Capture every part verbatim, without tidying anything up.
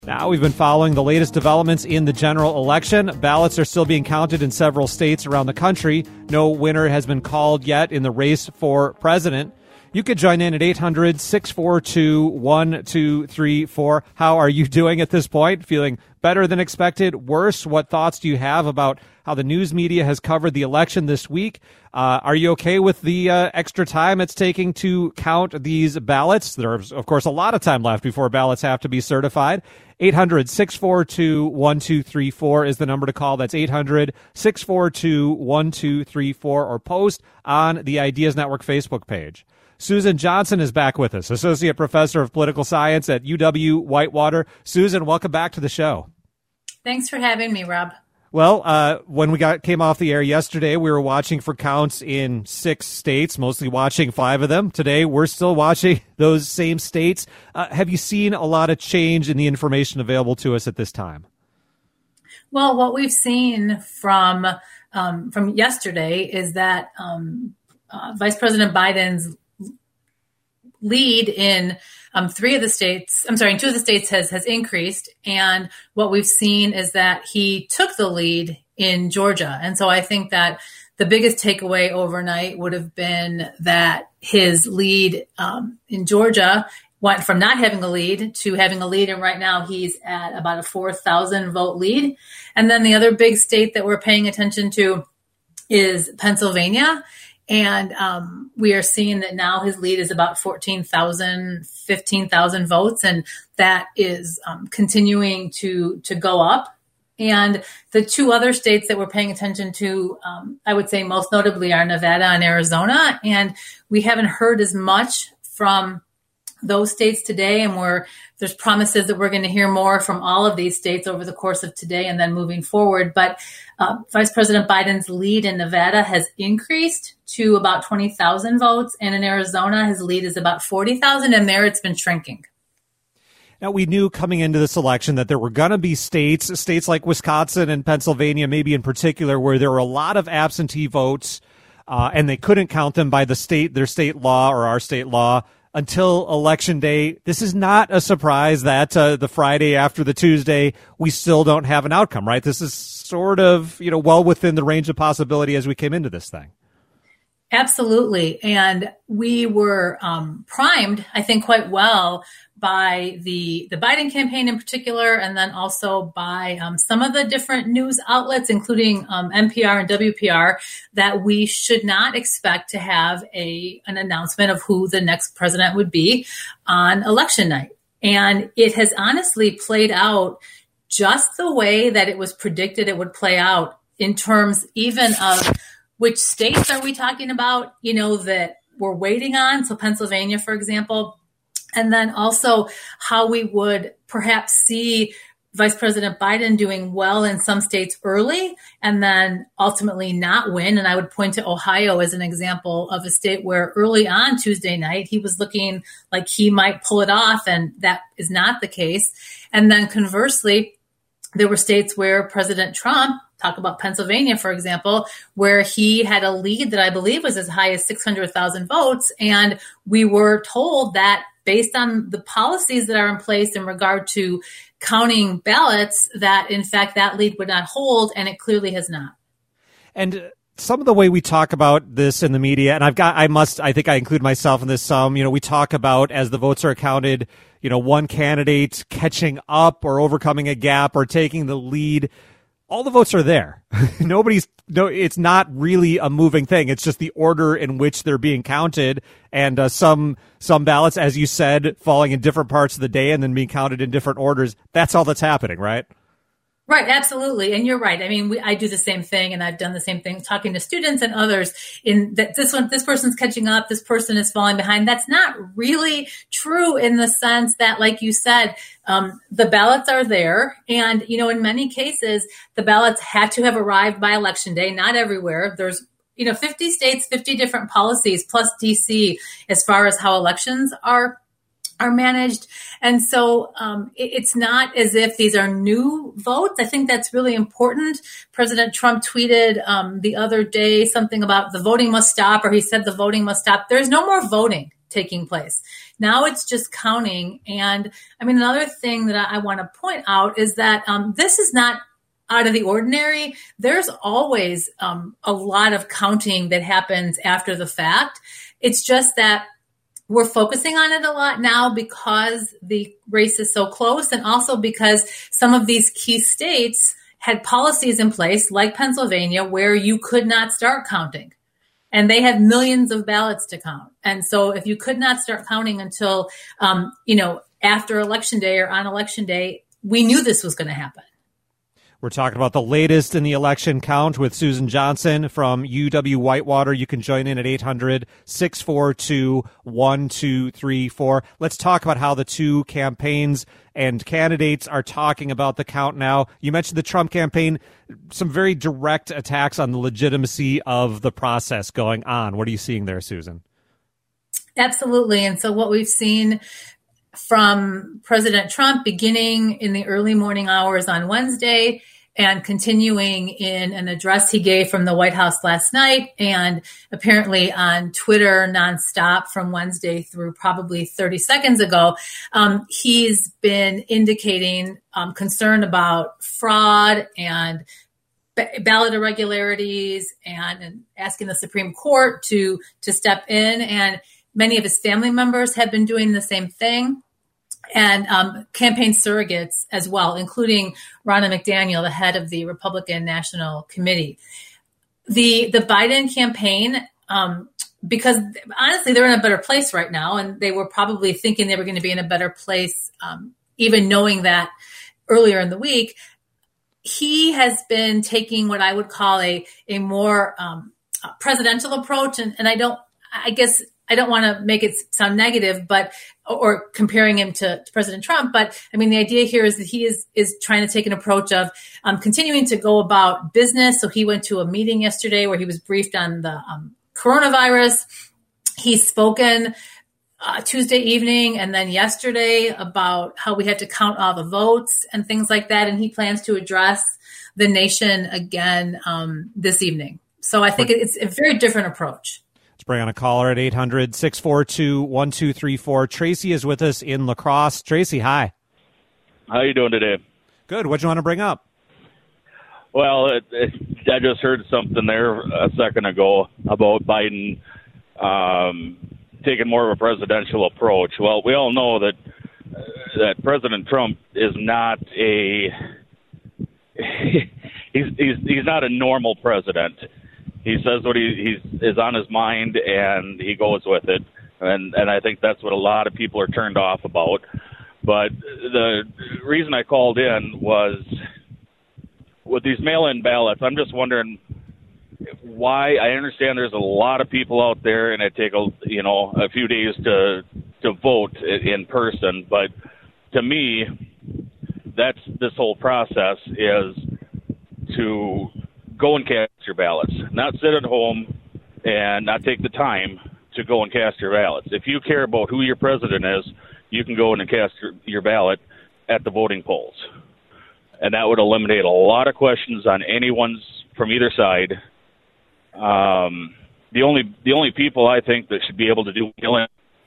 Now we've been following the latest developments in the general election. Ballots are still being counted in several states around the country. No winner has been called yet in the race for president. You could join in at eight hundred, six four two, one two three four. How are you doing at this point? Feeling better than expected? Worse? What thoughts do you have about how the news media has covered the election this week? Uh, are you okay with the uh, extra time it's taking to count these ballots? There's, of course, a lot of time left before ballots have to be certified. eight hundred, six four two, one two three four is the number to call. That's eight hundred, six four two, one two three four, or post on the Ideas Network Facebook page. Susan Johnson is back with us, Associate Professor of Political Science at U W Whitewater. Susan, welcome back to the show. Thanks for having me, Rob. Well, uh, when we got came off the air yesterday, we were watching for counts in six states, mostly watching five of them. Today, we're still watching those same states. Uh, have you seen a lot of change in the information available to us at this time? Well, what we've seen from um, from yesterday is that um, uh, Vice President Biden's lead in um, three of the states, I'm sorry, in two of the states has, has increased. And what we've seen is that he took the lead in Georgia. And so I think that the biggest takeaway overnight would have been that his lead um, in Georgia went from not having a lead to having a lead. And right now he's at about a four thousand vote lead. And then the other big state that we're paying attention to is Pennsylvania. And um, we are seeing that now his lead is about fourteen thousand, fifteen thousand votes, and that is um, continuing to to go up. And the two other states that we're paying attention to, um, I would say most notably, are Nevada and Arizona. And we haven't heard as much from those states today, and we're, there's promises that we're going to hear more from all of these states over the course of today and then moving forward. But uh, Vice President Biden's lead in Nevada has increased to about twenty thousand votes, and in Arizona, his lead is about forty thousand, and there it's been shrinking. Now, we knew coming into this election that there were going to be states, states like Wisconsin and Pennsylvania, maybe in particular, where there were a lot of absentee votes, uh, and they couldn't count them by the state, their state law or our state law, until Election Day. This is not a surprise that uh, the Friday after the Tuesday, we still don't have an outcome, right? This is sort of, you know, well within the range of possibility as we came into this thing. Absolutely. And we were um, primed, I think, quite well by the, the Biden campaign in particular, and then also by um, some of the different news outlets, including um, N P R and W P R, that we should not expect to have a an announcement of who the next president would be on election night. And it has honestly played out just the way that it was predicted it would play out, in terms even of which states are we talking about, you know, that we're waiting on. So Pennsylvania, for example. And then also how we would perhaps see Vice President Biden doing well in some states early and then ultimately not win. And I would point to Ohio as an example of a state where early on Tuesday night, he was looking like he might pull it off, and that is not the case. And then conversely, there were states where President Trump, talk about Pennsylvania, for example, where he had a lead that I believe was as high as six hundred thousand votes. And we were told that based on the policies that are in place in regard to counting ballots, that in fact that lead would not hold, and it clearly has not. And some of the way we talk about this in the media, and I've got, I must, I think I include myself in this some, you know, we talk about as the votes are counted, you know, one candidate catching up or overcoming a gap or taking the lead. All the votes are there. Nobody's, no, it's not really a moving thing. It's just the order in which they're being counted, and uh, some some ballots, as you said, falling in different parts of the day and then being counted in different orders. That's all that's happening, right? Right, absolutely. And you're right. I mean, we, I do the same thing, and I've done the same thing talking to students and others in that this one, this person's catching up, this person is falling behind. That's not really true in the sense that, like you said, um, the ballots are there. And, you know, in many cases, the ballots had to have arrived by Election Day, not everywhere. There's, you know, fifty states, fifty different policies, plus D C as far as how elections are are managed. And so um, it, it's not as if these are new votes. I think that's really important. President Trump tweeted um, the other day something about the voting must stop, or he said the voting must stop. There's no more voting. taking place. Now it's just counting. And I mean, another thing that I, I want to point out is that um, this is not out of the ordinary. There's always um, a lot of counting that happens after the fact. It's just that we're focusing on it a lot now because the race is so close, and also because some of these key states had policies in place, like Pennsylvania, where you could not start counting. And they had millions of ballots to count. And so if you could not start counting until, um, you know, after Election Day or on Election Day, we knew this was going to happen. We're talking about the latest in the election count with Susan Johnson from U W Whitewater. You can join in at eight hundred, six four two, one two three four. Let's talk about how the two campaigns and candidates are talking about the count now. You mentioned the Trump campaign, some very direct attacks on the legitimacy of the process going on. What are you seeing there, Susan? Absolutely. And so what we've seen from President Trump beginning in the early morning hours on Wednesday and continuing in an address he gave from the White House last night, and apparently on Twitter nonstop from Wednesday through probably thirty seconds ago, um, he's been indicating um, concern about fraud and ballot irregularities and, and asking the Supreme Court to to step in. And many of his family members have been doing the same thing, and um, campaign surrogates as well, including Ronna McDaniel, the head of the Republican National Committee. The the Biden campaign, um, because honestly, they're in a better place right now, and they were probably thinking they were going to be in a better place, um, even knowing that earlier in the week. He has been taking what I would call a a more um, presidential approach, and, and I don't, I guess. I don't want to make it sound negative, but or comparing him to, to President Trump. But I mean, the idea here is that he is is trying to take an approach of um, continuing to go about business. So he went to a meeting yesterday where he was briefed on the um, coronavirus. He's spoken uh, Tuesday evening and then yesterday about how we have to count all the votes and things like that. And he plans to address the nation again um, this evening. So I think it's a very different approach. Let's bring on a caller at eight hundred, six four two, one two three four. Tracy is with us in La Crosse. Tracy, hi. How you doing today? Good. What do you want to bring up? Well, it, it, I just heard something there a second ago about Biden um, taking more of a presidential approach. Well, we all know that uh, that President Trump is not a he's he's he's not a normal president. He says what he he's, is on his mind, and he goes with it. And and I think that's what a lot of people are turned off about. But the reason I called in was with these mail-in ballots, I'm just wondering why. I understand there's a lot of people out there, and it take a you know a few days to to vote in person. But to me, that's this whole process is to go and cast your ballots, not sit at home and not take the time to go and cast your ballots. If you care about who your president is, you can go in and cast your, your ballot at the voting polls. And that would eliminate a lot of questions on anyone's from either side. Um, the only the only people I think that should be able to do killing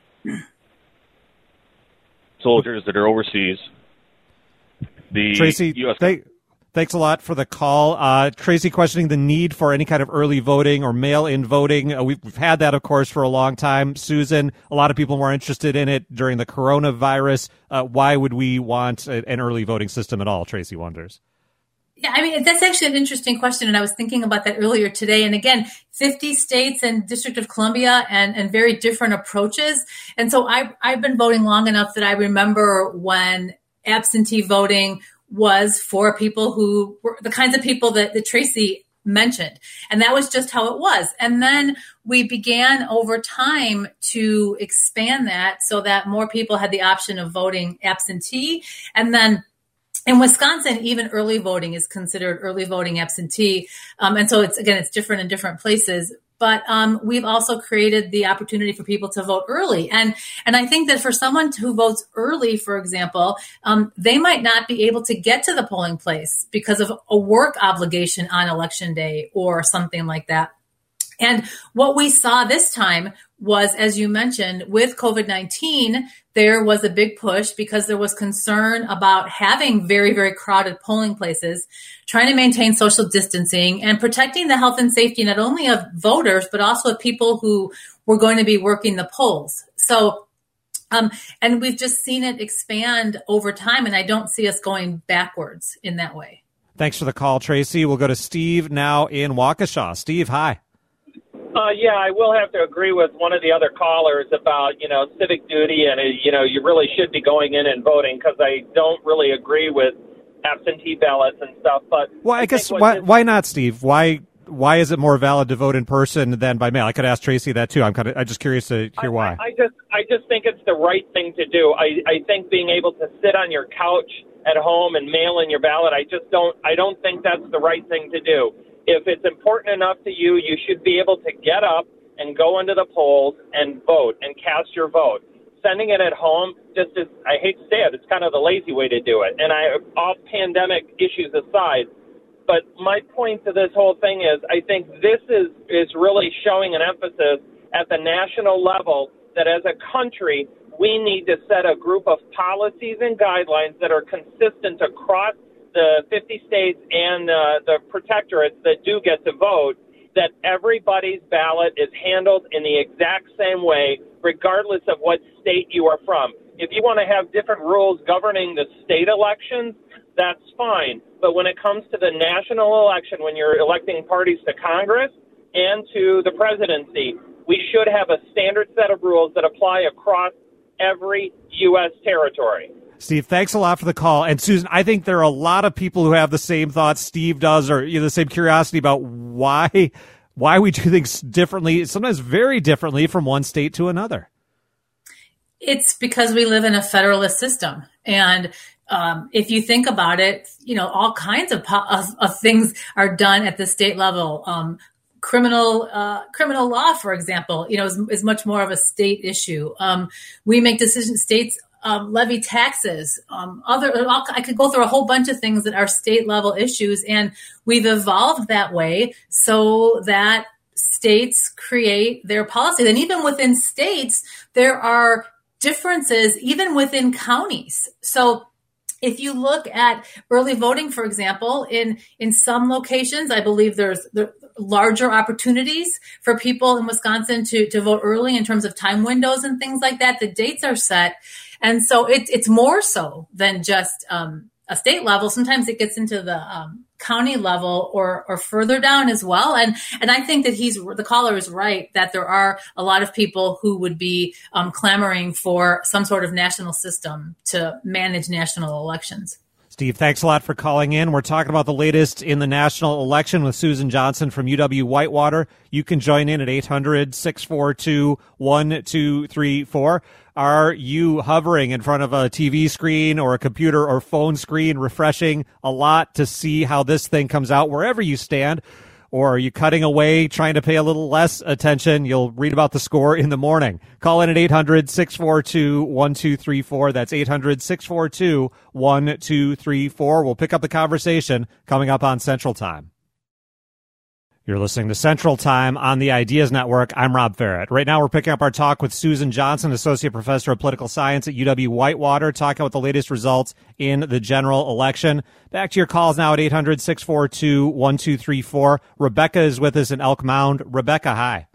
soldiers that are overseas. The Tracy, U S they- Thanks a lot for the call. Uh, Tracy questioning the need for any kind of early voting or mail-in voting. Uh, we've, we've had that, of course, for a long time. Susan, a lot of people were interested in it during the coronavirus. Uh, why would we want a, an early voting system at all, Tracy wonders? Yeah, I mean, that's actually an interesting question, and I was thinking about that earlier today. And again, fifty states and District of Columbia and, and very different approaches. And so I, I've been voting long enough that I remember when absentee voting was for people who were the kinds of people that, that Tracy mentioned. And that was just how it was. And then we began over time to expand that so that more people had the option of voting absentee. And then in Wisconsin, even early voting is considered early voting absentee. Um, and so it's, again, it's different in different places. But um, we've also created the opportunity for people to vote early. And and I think that for someone who votes early, for example, um, they might not be able to get to the polling place because of a work obligation on election day or something like that. And what we saw this time was, as you mentioned, with COVID nineteen, there was a big push because there was concern about having very, very crowded polling places, trying to maintain social distancing and protecting the health and safety not only of voters, but also of people who were going to be working the polls. So, um, and we've just seen it expand over time, and I don't see us going backwards in that way. Thanks for the call, Tracy. We'll go to Steve now in Waukesha. Steve, hi. Uh, yeah, I will have to agree with one of the other callers about, you know, civic duty and, uh, you know, you really should be going in and voting, because I don't really agree with absentee ballots and stuff. But well, I, I guess why, this, why not, Steve? Why why is it more valid to vote in person than by mail? I could ask Tracy that too. I'm kind of I'm just curious to hear I, why. I, I just I just think it's the right thing to do. I, I think being able to sit on your couch at home and mail in your ballot, I just don't I don't think that's the right thing to do. If it's important enough to you, you should be able to get up and go into the polls and vote and cast your vote. Sending it at home, just is, I hate to say it, it's kind of the lazy way to do it. And I, all pandemic issues aside, but my point to this whole thing is I think this is, is really showing an emphasis at the national level that as a country, we need to set a group of policies and guidelines that are consistent across the fifty states and uh, the protectorates that do get to vote, that everybody's ballot is handled in the exact same way, regardless of what state you are from. If you want to have different rules governing the state elections, that's fine. But when it comes to the national election, when you're electing parties to Congress and to the presidency, we should have a standard set of rules that apply across every U S territory. Steve, thanks a lot for the call. And Susan, I think there are a lot of people who have the same thoughts Steve does, or you know, the same curiosity about why why we do things differently, sometimes very differently from one state to another. It's because we live in a federalist system. And um, if you think about it, you know, all kinds of, po- of, of things are done at the state level. Um, criminal uh, criminal law, for example, you know, is, is much more of a state issue. Um, we make decisions, states Um, levy taxes, um, other, I could go through a whole bunch of things that are state level issues, and we've evolved that way so that states create their policies. And even within states, there are differences, even within counties. So if you look at early voting, for example, in, in some locations, I believe there's there larger opportunities for people in Wisconsin to, to vote early in terms of time windows and things like that. The dates are set. And so it, it's more so than just um, a state level. Sometimes it gets into the um, county level or or further down as well. And and I think that he's the caller is right that there are a lot of people who would be um, clamoring for some sort of national system to manage national elections. Steve, thanks a lot for calling in. We're talking about the latest in the national election with Susan Johnson from U W Whitewater. You can join in at eight hundred, six four two, one two three four. Are you hovering in front of a T V screen or a computer or phone screen, refreshing a lot to see how this thing comes out wherever you stand? Or are you cutting away, trying to pay a little less attention? You'll read about the score in the morning. Call in at eight hundred, six four two, one two three four. That's eight hundred, six four two, one two three four. We'll pick up the conversation coming up on Central Time. You're listening to Central Time on the Ideas Network. I'm Rob Farrett. Right now we're picking up our talk with Susan Johnson, Associate Professor of Political Science at U W Whitewater, talking about the latest results in the general election. Back to your calls now at eight hundred, six four two, one two three four. Rebecca is with us in Elk Mound. Rebecca, hi.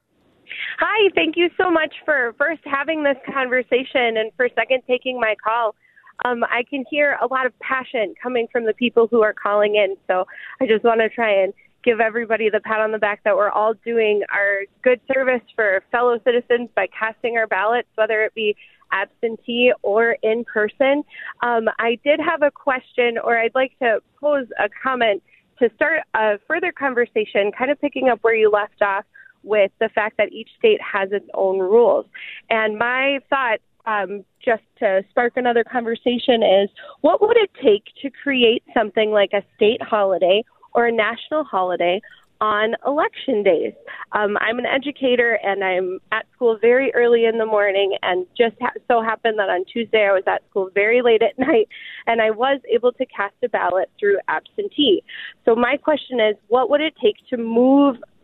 Hi, thank you so much for first having this conversation and for second taking my call. Um, I can hear a lot of passion coming from the people who are calling in, so I just want to try and give everybody the pat on the back that we're all doing our good service for fellow citizens by casting our ballots, whether it be absentee or in person. Um, I did have a question, or I'd like to pose a comment to start a further conversation, kind of picking up where you left off with the fact that each state has its own rules. And my thought, um, just to spark another conversation, is what would it take to create something like a state holiday or a national holiday on election days? Um, I'm an educator, and I'm at school very early in the morning, and just ha- so happened that on Tuesday I was at school very late at night, and I was able to cast a ballot through absentee. So my question is, what would it take to move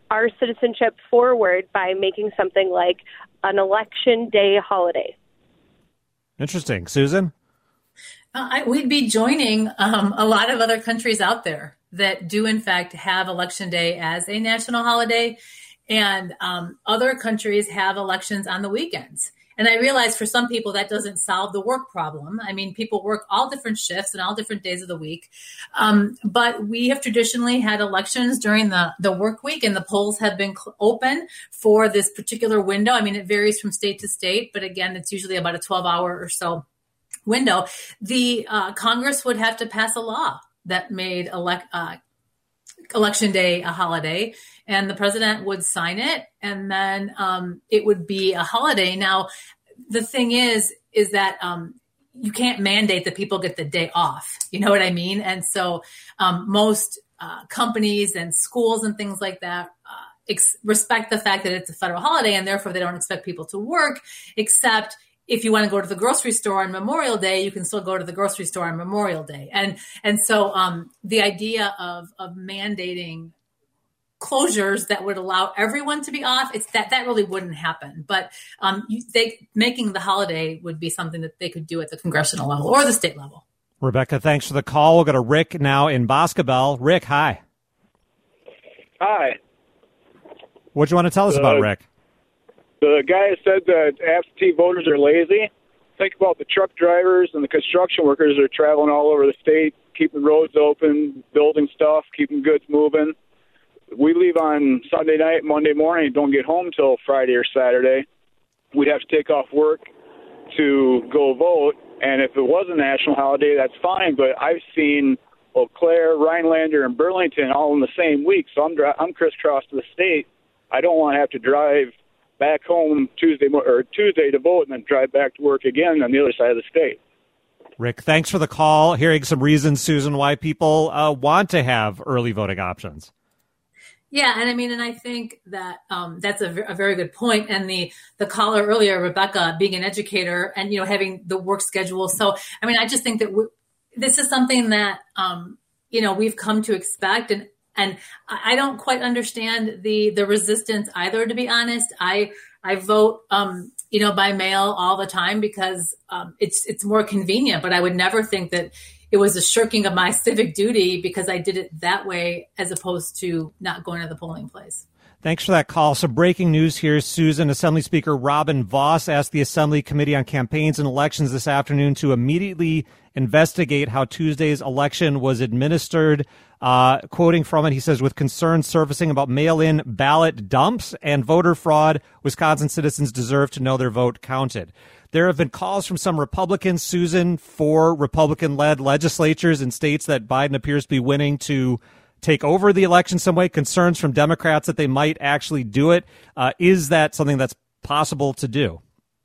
our citizenship forward by making something like an election day holiday. Interesting. Susan? Uh, I, we'd be joining um, a lot of other countries out there that do, in fact, have Election Day as a national holiday. And um, other countries have elections on the weekends. And I realize for some people that doesn't solve the work problem. I mean, people work all different shifts and all different days of the week. Um, but we have traditionally had elections during the, the work week, and the polls have been cl- open for this particular window. I mean, it varies from state to state, but again, it's usually about a twelve hour or so window. The uh, Congress would have to pass a law that made elect, uh, Election Day a holiday, and the president would sign it, and then um, it would be a holiday. Now, the thing is, is that um, you can't mandate that people get the day off. You know what I mean? And so um, most uh, companies and schools and things like that uh, ex- respect the fact that it's a federal holiday, and therefore they don't expect people to work, except if you want to go to the grocery store on Memorial Day, you can still go to the grocery store on Memorial Day. And and so um, the idea of of mandating closures that would allow everyone to be off, it's that that really wouldn't happen. But um, you, they making the holiday would be something that they could do at the congressional level or the state level. Rebecca, thanks for the call. We'll go to Rick now in Boscobel. Rick, hi. Hi. What do you want to tell us uh, about, Rick? The guy said that absentee voters are lazy. Think about the truck drivers and the construction workers that are traveling all over the state, keeping roads open, building stuff, keeping goods moving. We leave on Sunday night, Monday morning, don't get home till Friday or Saturday. We'd have to take off work to go vote. And if it was a national holiday, that's fine. But I've seen Eau Claire, Rhinelander, and Burlington all in the same week. So I'm, dri- I'm crisscrossed to the state. I don't want to have to drive back home Tuesday or Tuesday to vote and then drive back to work again on the other side of the state. Rick, thanks for the call. Hearing some reasons, Susan, why people uh, want to have early voting options. Yeah, and I mean, and I think that um, that's a, a very good point. And the the caller earlier, Rebecca, being an educator and, you know, having the work schedule. So, I mean, I just think that w- this is something that, um, you know, we've come to expect. And And I don't quite understand the the resistance either, to be honest. I I vote, um, you know, by mail all the time because um, it's it's more convenient. But I would never think that it was a shirking of my civic duty because I did it that way as opposed to not going to the polling place. Thanks for that call. So breaking news here, Susan. Assembly Speaker Robin Vos asked the Assembly Committee on Campaigns and Elections this afternoon to immediately investigate how Tuesday's election was administered. Uh, quoting from it, he says, with concerns surfacing about mail-in ballot dumps and voter fraud, Wisconsin citizens deserve to know their vote counted. There have been calls from some Republicans, Susan, for Republican-led legislatures in states that Biden appears to be winning to take over the election some way, concerns from Democrats that they might actually do it. Uh, is that something that's possible to do?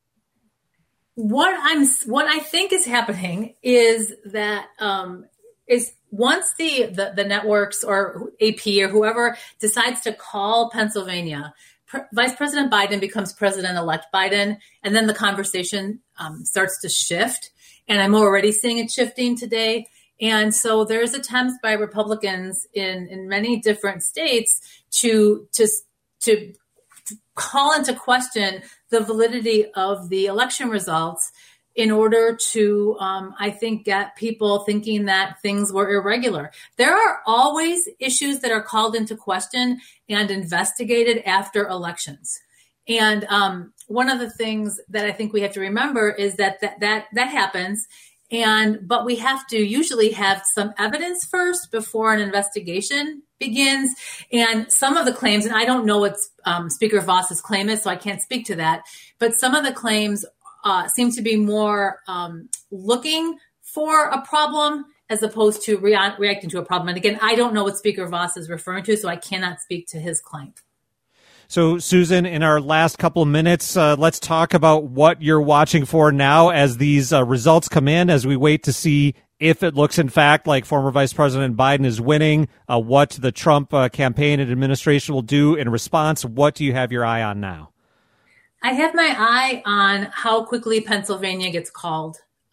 What I'm, what I think is happening is that um, is once the, the the networks or A P or whoever decides to call Pennsylvania, Pre- Vice President Biden becomes President-elect Biden, and then the conversation um, starts to shift. And I'm already seeing it shifting today. And so there's attempts by Republicans in, in many different states to to to call into question the validity of the election results in order to, um, I think, get people thinking that things were irregular. There are always issues that are called into question and investigated after elections. And um, one of the things that I think we have to remember is that that that, that happens. And but we have to usually have some evidence first before an investigation begins. And some of the claims, and I don't know what um, Speaker Vos's claim is, so I can't speak to that. But some of the claims uh, seem to be more um, looking for a problem as opposed to rea- reacting to a problem. And again, I don't know what Speaker Vos is referring to, so I cannot speak to his claim. So, Susan, in our last couple of minutes, uh, let's talk about what you're watching for now as these uh, results come in, as we wait to see if it looks, in fact, like former Vice President Biden is winning, uh, what the Trump uh, campaign and administration will do in response. What do you have your eye on now? I have my eye on how quickly Pennsylvania gets called.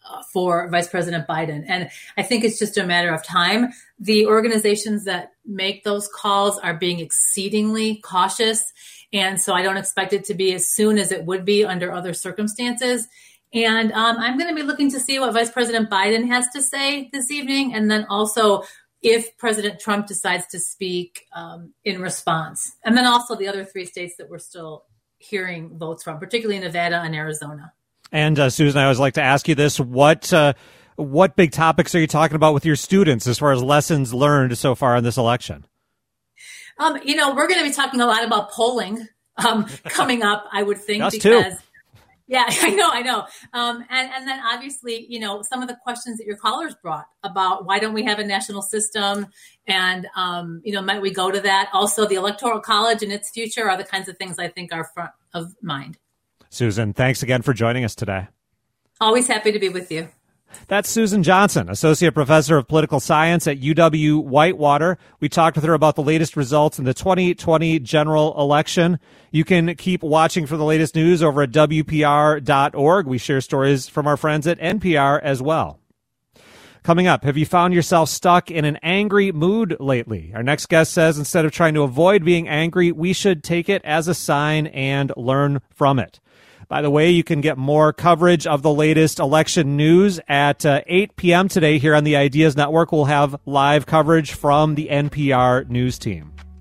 for Vice President Biden. And I think it's just a matter of time. The organizations that make those calls are being exceedingly cautious. And so I don't expect it to be as soon as it would be under other circumstances. And um, I'm going to be looking to see what Vice President Biden has to say this evening. And then also if President Trump decides to speak um, in response. And then also the other three states that we're still hearing votes from, particularly Nevada and Arizona. And uh, Susan, I always like to ask you this. What uh, what big topics are you talking about with your students as far as lessons learned so far in this election? Um, you know, we're going to be talking a lot about polling um, coming up, I would think. Us because, too. Yeah, I know, I know. Um, and, and then obviously, you know, some of the questions that your callers brought about why don't we have a national system and, um, you know, might we go to that? Also, the Electoral College and its future are the kinds of things I think are front of mind. Susan, thanks again for joining us today. Always happy to be with you. That's Susan Johnson, Associate Professor of Political Science at U W Whitewater. We talked with her about the latest results in the twenty twenty general election. You can keep watching for the latest news over at W P R dot org. We share stories from our friends at N P R as well. Coming up, have you found yourself stuck in an angry mood lately? Our next guest says instead of trying to avoid being angry, we should take it as a sign and learn from it. By the way, you can get more coverage of the latest election news at uh, eight p.m. today here on the Ideas Network. We'll have live coverage from the N P R news team.